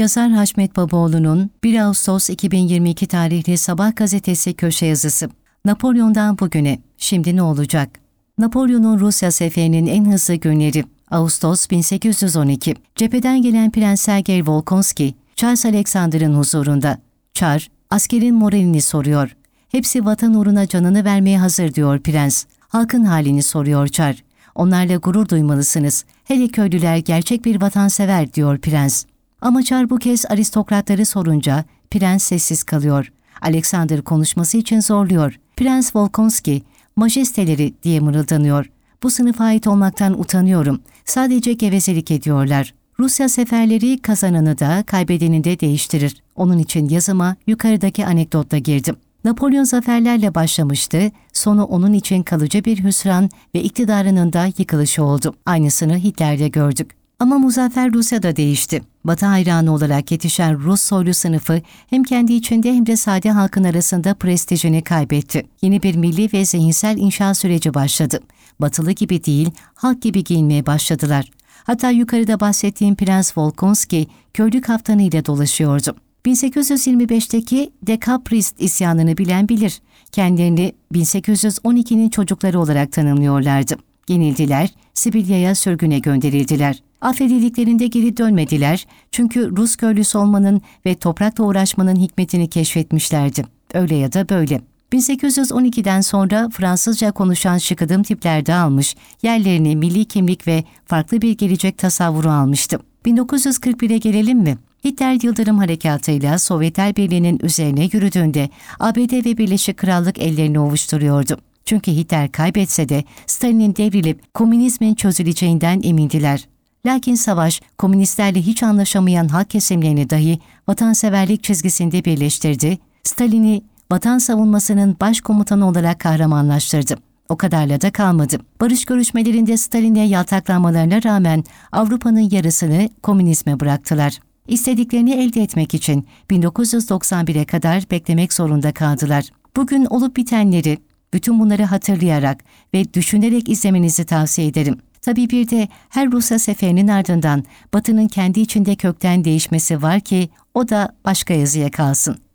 Yazar Haşmet Babaoğlu'nun 1 Ağustos 2022 tarihli Sabah gazetesi köşe yazısı. Napolyon'dan bugüne, şimdi ne olacak? Napolyon'un Rusya seferinin en hızlı günleri. Ağustos 1812. Cepheden gelen Prens Sergey Volkonski, Charles Alexander'ın huzurunda. Çar, askerin moralini soruyor. Hepsi vatan uğruna canını vermeye hazır diyor prens. Halkın halini soruyor Çar. Onlarla gurur duymalısınız. Hele köylüler gerçek bir vatansever diyor prens. Ama Çar bu kez aristokratları sorunca prens sessiz kalıyor. Alexander konuşması için zorluyor. Prens Volkonski, majesteleri diye mırıldanıyor. Bu sınıfa ait olmaktan utanıyorum. Sadece gevezelik ediyorlar. Rusya seferleri kazananı da kaybedeni de değiştirir. Onun için yazıma yukarıdaki anekdotla girdim. Napolyon zaferlerle başlamıştı, sonu onun için kalıcı bir hüsran ve iktidarının da yıkılışı oldu. Aynısını Hitler'de gördük. Ama muzaffer Rusya'da değişti. Batı hayranı olarak yetişen Rus soylu sınıfı hem kendi içinde hem de sade halkın arasında prestijini kaybetti. Yeni bir milli ve zihinsel inşa süreci başladı. Batılı gibi değil, halk gibi giyinmeye başladılar. Hatta yukarıda bahsettiğim Prens Volkonski köylü kaftanıyla dolaşıyordu. 1825'teki Dekabrist isyanını bilen bilir. Kendilerini 1812'nin çocukları olarak tanımlıyorlardı. Yenildiler, Sibirya'ya sürgüne gönderildiler. Affedildiklerinde geri dönmediler çünkü Rus köylüsü olmanın ve toprakla uğraşmanın hikmetini keşfetmişlerdi. Öyle ya da böyle. 1812'den sonra Fransızca konuşan şıkıdım tipler dağılmış, yerlerini milli kimlik ve farklı bir gelecek tasavvuru almıştı. 1941'e gelelim mi? Hitler Yıldırım Harekatı'yla Sovyetler Birliği'nin üzerine yürüdüğünde ABD ve Birleşik Krallık ellerini ovuşturuyordu. Çünkü Hitler kaybetse de Stalin'in devrilip komünizmin çözüleceğinden emindiler. Lakin savaş, komünistlerle hiç anlaşamayan halk kesimlerini dahi vatanseverlik çizgisinde birleştirdi, Stalin'i vatan savunmasının başkomutanı olarak kahramanlaştırdı. O kadarla da kalmadı. Barış görüşmelerinde Stalin'e yaltaklanmalarına rağmen Avrupa'nın yarısını komünizme bıraktılar. İstediklerini elde etmek için 1991'e kadar beklemek zorunda kaldılar. Bugün olup bitenleri, bütün bunları hatırlayarak ve düşünerek izlemenizi tavsiye ederim. Tabii bir de her Rusya seferinin ardından Batı'nın kendi içinde kökten değişmesi var ki o da başka yazıya kalsın.